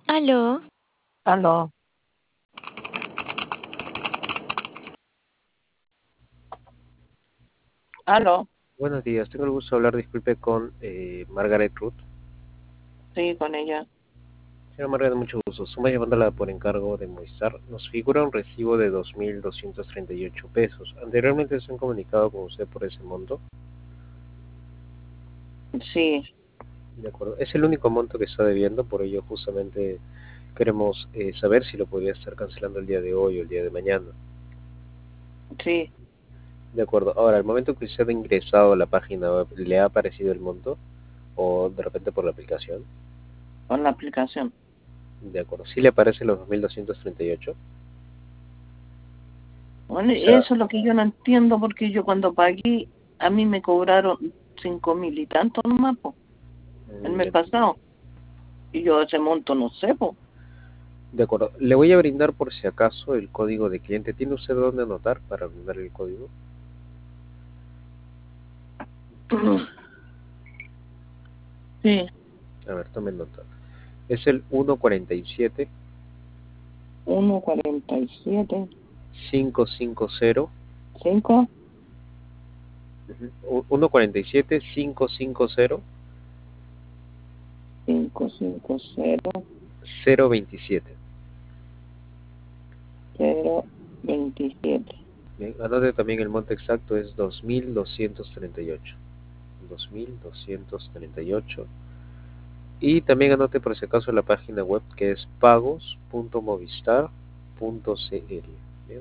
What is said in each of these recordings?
Aló, Aló, aló, Buenos días, tengo el gusto de hablar, disculpe, con Margaret Ruth. sí, con ella. Señora Margaret, mucho gusto. Estamos llamándola por encargo de Movistar. Nos figura un recibo de 2.238 pesos. Anteriormente se han comunicado con usted por ese monto. Sí, De acuerdo. Es el único monto que está debiendo, por ello justamente queremos saber si lo podría estar cancelando el día de hoy o el día de mañana. sí, De acuerdo. Ahora, al momento que usted ha ingresado a la página web, ¿le ha aparecido el monto? ¿O de repente por la aplicación? con la aplicación. De acuerdo. ¿Sí le aparecen los 2.238? Bueno, O sea, eso es lo que yo no entiendo porque yo cuando pagué, a mí me cobraron 5.000 y tanto nomás, po, el mes ya. pasado. Y yo ese monto no sé, po. De acuerdo. Le voy a brindar por si acaso el código de cliente. ¿Tiene usted dónde anotar para brindar el código? Sí, A ver, tome nota. Es el 147 1,47, 550. 5, 147 550 550, 027. 0,27. Bien, anote también el monto exacto, es 2.238. 2.238. Y también anote por si acaso la página web que es pagos.movistar.cl. Bien,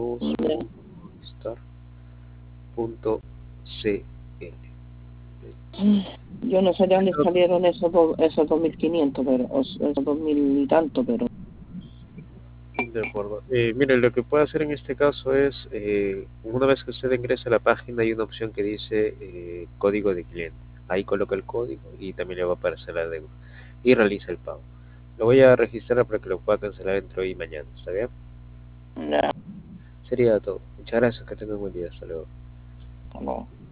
pagos.movistar.cl. Yo no sé de dónde salieron esos 2.500, pero, esos 2.000 y tanto, pero De acuerdo. Mire, lo que puede hacer en este caso es, una vez que usted ingrese a la página, hay una opción que dice código de cliente. Ahí coloca el código y también le va a aparecer la deuda. Y realiza el pago. Lo voy a registrar para que lo pueda cancelar entre hoy y mañana. ¿Está bien? no, Sería todo. Muchas gracias. Que tenga un buen día. Hasta luego. no.